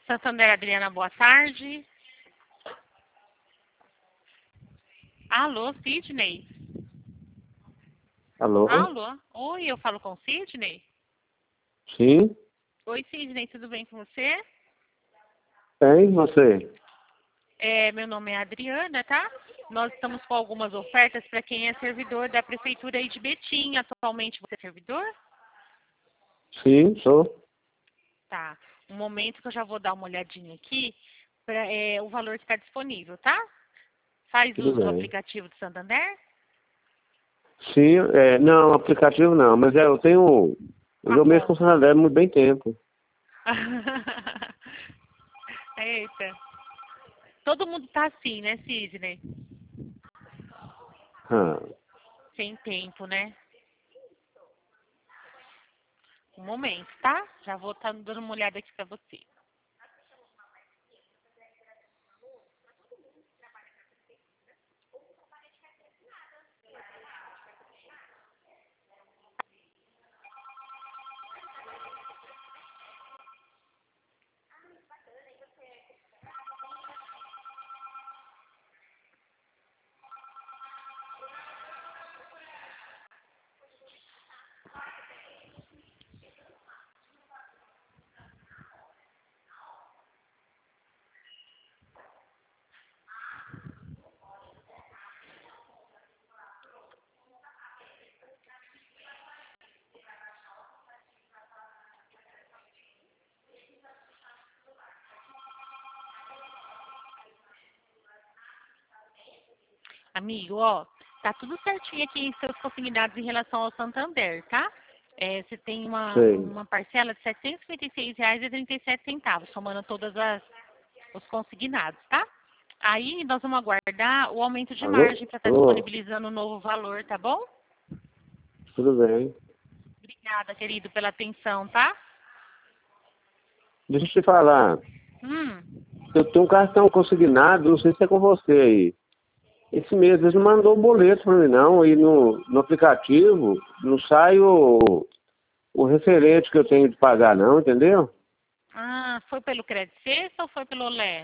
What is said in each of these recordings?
Santander, Adriana, boa tarde. Alô, Sidney? Alô? Alô? Oi, eu falo com Sidney? Sim? Oi, Sidney, tudo bem com você? Tem você? Meu nome é Adriana, tá? Nós estamos com algumas ofertas para quem é servidor da Prefeitura aí de Betim. Atualmente você é servidor? Sim, sou. Tá. Um momento que eu já vou dar uma olhadinha aqui para o valor que está disponível, tá? Faz Tudo uso do bem. aplicativo do Santander? Sim, não, aplicativo não, mas eu tenho. A Eu mexo com o conta. Santander há muito bem tempo. Eita. Todo mundo tá assim, né, Sidney? Ah, Sem tempo, né? Um momento, tá? Já vou estar dando uma olhada aqui pra você. Amigo, ó, tá tudo certinho aqui em seus consignados em relação ao Santander, tá? Você tem sei. uma parcela de R$ 756,37, somando os consignados, tá? Aí nós vamos aguardar o aumento de Alô? margem para estar Alô? disponibilizando o novo valor, tá bom? Tudo bem. Obrigada, querido, pela atenção, tá? Deixa eu te falar. Hum. Eu tenho um cartão consignado, não sei se é com você aí. Esse mês eles não mandou o boleto para mim, não. E no aplicativo não sai o referente que eu tenho de pagar, não, entendeu? Ah, foi pelo Credit Sexta ou foi pelo Olé?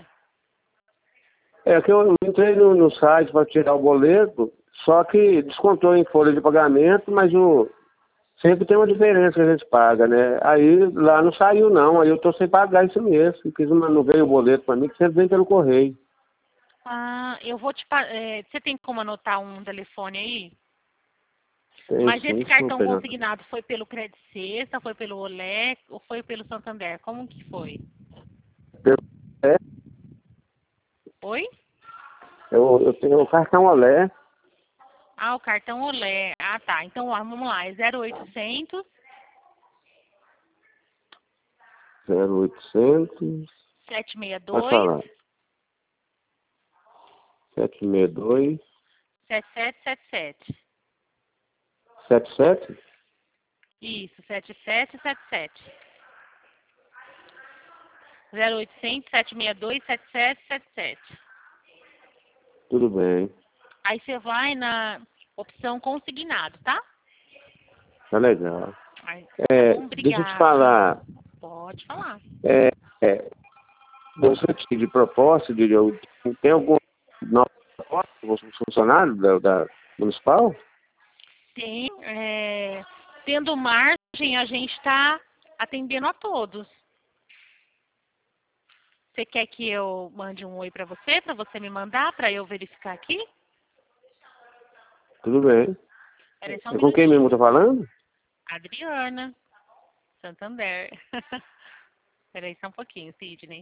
É que eu entrei no site para tirar o boleto, só que descontou em folha de pagamento, mas sempre tem uma diferença que a gente paga, né? Aí lá não saiu não, aí eu tô sem pagar esse mês, porque não veio o boleto para mim, que sempre vem pelo correio. Ah, eu vou você tem como anotar um telefone aí? Tem Mas esse sim, só cartão pegando. consignado foi pelo Credit Sexta, foi pelo Olé ou foi pelo Santander? Como que foi? É, Oi? eu tenho o cartão Olé, Ah, o cartão Olé. Ah, tá. Então, ó, vamos lá. É 0800 0800, pode 762 falar, 762, 7777. 77? Isso, 7777. 0800 762 7777. Tudo bem, Aí você vai na opção consignado, tá? tá legal. Aí, tá bom? Deixa eu te Obrigada. falar, Pode falar. é, é, você tinha de propósito, tem algum nova proposta para os funcionários da municipal? Tem, tendo margem, a gente está atendendo a todos. Você quer que eu mande um oi para você me mandar, para eu verificar aqui? Tudo bem. Peraí só um É com quem mesmo minutinho. tá falando? Adriana, Santander. Peraí só um pouquinho, Sidney.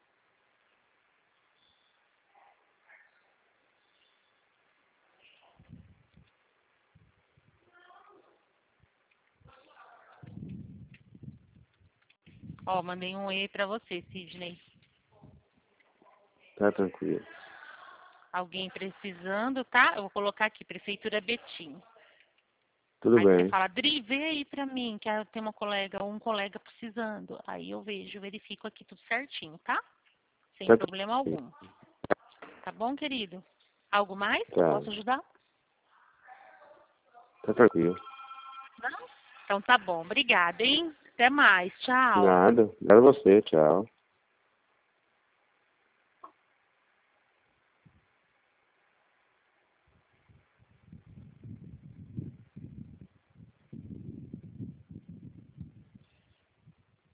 Ó, mandei um oi para você, Sidney. Tá tranquilo. Alguém precisando, tá? Eu vou colocar aqui, Prefeitura Betim. Tudo Aí você bem. fala, Dri, vê aí pra mim, que tem uma colega ou um colega precisando. Aí eu vejo, verifico aqui tudo certinho, tá? Sem Tá problema tranquilo. algum. Tá bom, querido? Algo mais que eu Tá. posso ajudar? Tá tranquilo. Não? Então tá bom. Obrigada, hein? Até mais. Tchau. Nada. Obrigado a você. Tchau.